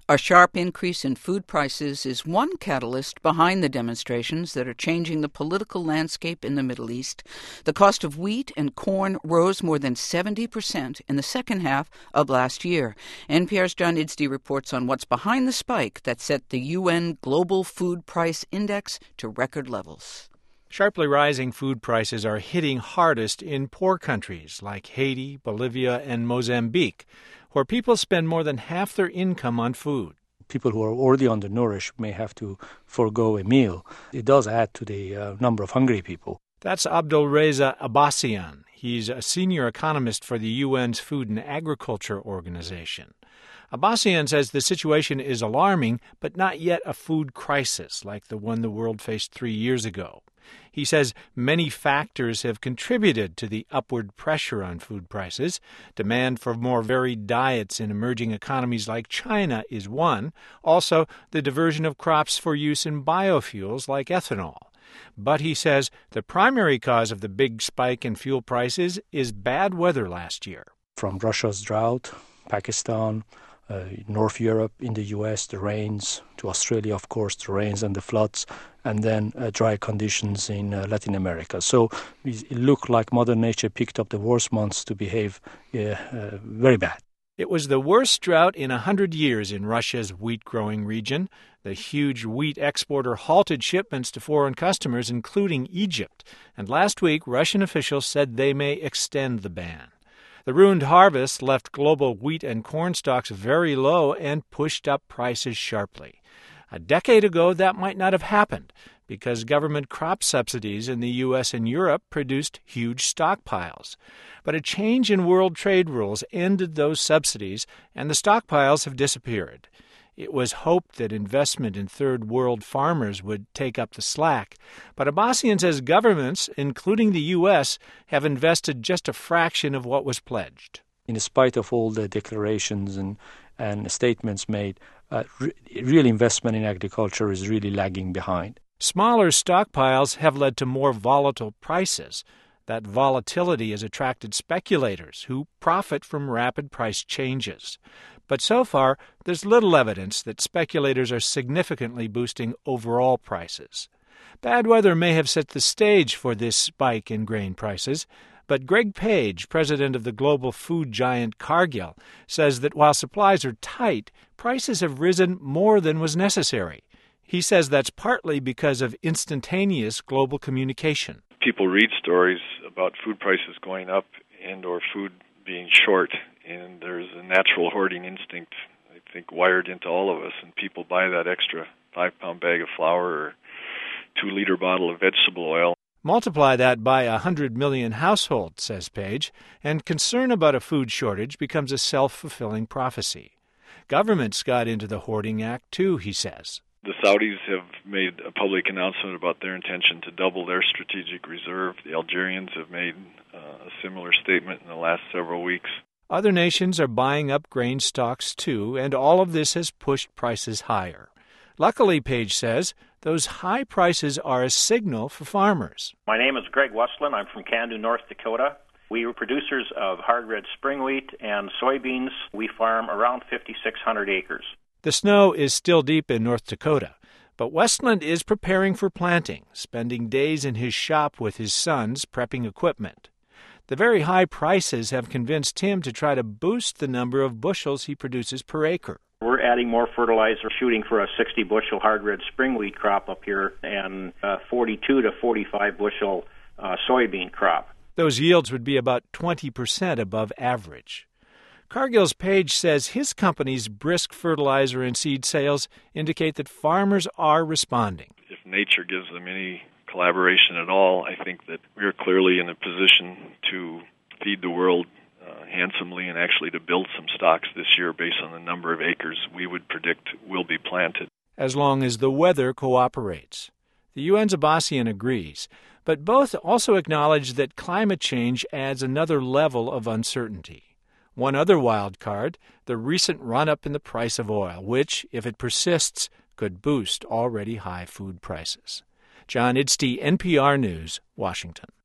A sharp increase in food prices is one catalyst behind the demonstrations that are changing the political landscape in the Middle East. The cost of wheat and corn rose more than 70% in the second half of last year. NPR's John Idsey reports on what's behind the spike that set the UN Global Food Price Index to record levels. Sharply rising food prices are hitting hardest in poor countries like Haiti, Bolivia, and Mozambique, where people spend more than half their income on food. People who are already undernourished may have to forego a meal. It does add to the number of hungry people. That's Abdulreza Abbasian. He's a senior economist for the UN's Food and Agriculture Organization. Abbasian says the situation is alarming, but not yet a food crisis like the one the world faced 3 years ago. He says many factors have contributed to the upward pressure on food prices. Demand for more varied diets in emerging economies like China is one. Also, the diversion of crops for use in biofuels like ethanol. But he says the primary cause of the big spike in fuel prices is bad weather last year. From Russia's drought, Pakistan, North Europe, in the U.S., the rains, to Australia, of course, the rains and the floods, and then dry conditions in Latin America. So it looked like Mother Nature picked up the worst months to behave very bad. It was the worst drought in 100 years in Russia's wheat-growing region. The huge wheat exporter halted shipments to foreign customers, including Egypt. And last week, Russian officials said they may extend the ban. The ruined harvest left global wheat and corn stocks very low and pushed up prices sharply. A decade ago, that might not have happened because government crop subsidies in the U.S. and Europe produced huge stockpiles. But a change in world trade rules ended those subsidies, and the stockpiles have disappeared. It was hoped that investment in third world farmers would take up the slack. But Abbasian says governments, including the U.S., have invested just a fraction of what was pledged. In spite of all the declarations and statements made, real investment in agriculture is really lagging behind. Smaller stockpiles have led to more volatile prices. That volatility has attracted speculators who profit from rapid price changes. But so far, there's little evidence that speculators are significantly boosting overall prices. Bad weather may have set the stage for this spike in grain prices, but Greg Page, president of the global food giant Cargill, says that while supplies are tight, prices have risen more than was necessary. He says that's partly because of instantaneous global communication. People read stories about food prices going up and or food being short, and there's a natural hoarding instinct, I think, wired into all of us, and people buy that extra 5-pound bag of flour or 2-liter bottle of vegetable oil. Multiply that by 100 million households, says Page, and concern about a food shortage becomes a self-fulfilling prophecy. Governments got into the hoarding act, too, he says. The Saudis have made a public announcement about their intention to double their strategic reserve. The Algerians have made a similar statement in the last several weeks. Other nations are buying up grain stocks, too, and all of this has pushed prices higher. Luckily, Page says, those high prices are a signal for farmers. My name is Greg Westland. I'm from Candu, North Dakota. We are producers of hard red spring wheat and soybeans. We farm around 5,600 acres. The snow is still deep in North Dakota, but Westland is preparing for planting, spending days in his shop with his sons prepping equipment. The very high prices have convinced him to try to boost the number of bushels he produces per acre. We're adding more fertilizer, shooting for a 60-bushel hard red spring wheat crop up here and a 42 to 45-bushel soybean crop. Those yields would be about 20% above average. Cargill's Page says his company's brisk fertilizer and seed sales indicate that farmers are responding. If nature gives them any collaboration at all, I think that we are clearly in a position to feed the world handsomely and actually to build some stocks this year based on the number of acres we would predict will be planted. As long as the weather cooperates. The UN's Abbasian agrees, but both also acknowledge that climate change adds another level of uncertainty. One other wild card, the recent run-up in the price of oil, which, if it persists, could boost already high food prices. John Idsey, NPR News, Washington.